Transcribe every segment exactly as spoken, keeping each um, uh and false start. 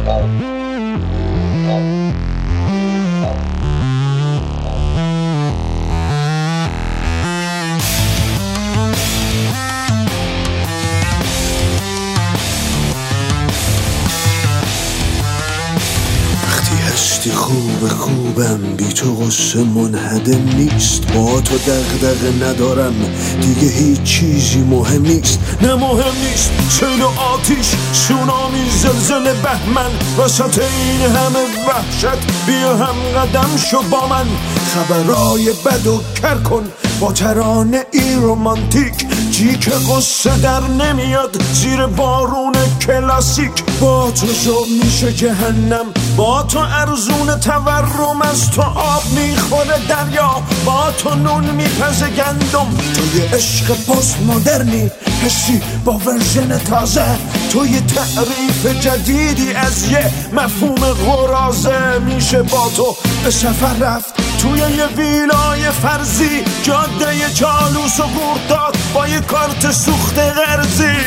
هستی خوب خوبم بی تو غصه منهدم نیست، با تو دغدغه ندارم دیگه هیچ چیزی مهم نیست. نه مهم نیست سیل و آتیش، سونامی، زلزله، بهمن، وسط این همه وحشت بیا هم قدم شو با من. خبرای بد و کر کن با ترانه ای رومانتیک، جی که قصه در نمیاد زیر بارون کلاسیک. با تو شو میشه جهنم، با تو ارزون تورم، از تو آب میخوره دریا، با تو نون میپزه گندم. تو یه عشق پست مدرنی حسی با ورژن تازه، تو یه تعریف جدیدی از یه مفهوم غرازه. میشه با تو به سفر رفت توی یه ویلای فرضی، جاده چالوس و گرداد با یه کارت سوخت قرضی.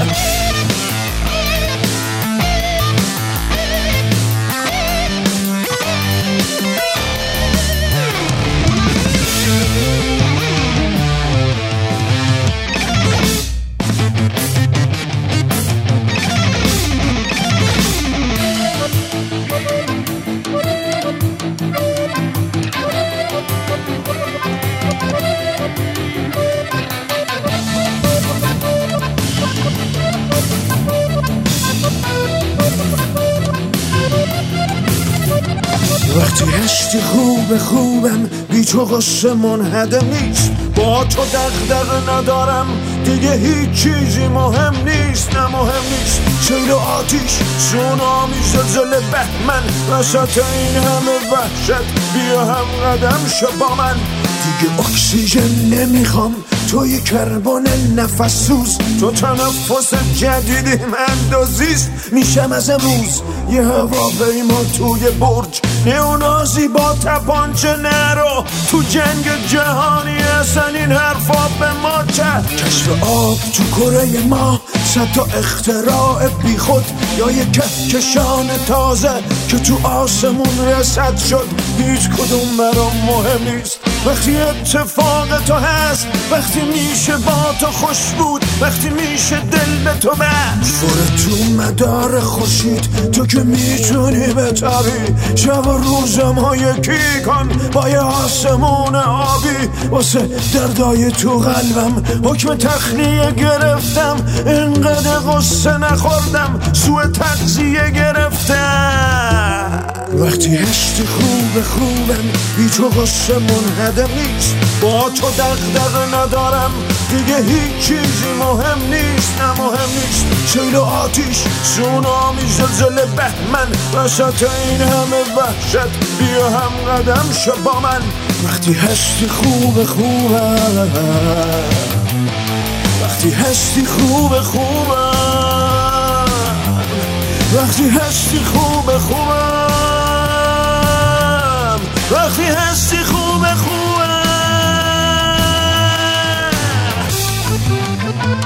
وقتی هستی خوب خوبم بی تو غصه منهدم نیست، با تو دغدغه ندارم دیگه هیچ چیزی مهم نیست. نه مهم نیست سیل و آتیش، سونامی، زلزله، بهمن، وسط این همه وحشت بیا هم قدم شو با من. دیگه اکسیژن نمیخوام، توی کربن نفس سوز، تو تنفس جدیدی من دوزیست. میشم از امروز یه هواپیما توی برج، نئونازی با تپانچه نرو تو جنگ جهانی. اصلا این حرفا به ما چه؟ کشف آب تو کره ما، صد تا اختراع بی خود، یا یه کهکشان تازه که تو آسمون رسد شد. هیچ کدوم برام مهم نیست وقتی اتفاق تو هست، وقتی میشه با تو خوش بود، وقتی میشه دل به تو بست. فره تو مدار خورشید تو که میتونی بتابی، شب و روزم ها یکی کن با یه آسمون آبی. واسه دردای تو قلبم حکم تخلیه گرفتم، اینقدر قصه نخوردم سوء تغذیه گرفتم. وقتی هستی خوب خوبم بی تو غصه منهدم نیست، با تو دغدغه ندارم دیگه هیچ چیزی مهم نیست. نه مهم نیست سیل و آتیش، سونامی، زلزله، بهمن، وسط این همه وحشت بیا هم قدم شو با من. وقتی هستی خوب خوبم، وقتی هستی خوب خوبم، وقتی هستی خوب خوبم، وقتی هستی خوب خوبم.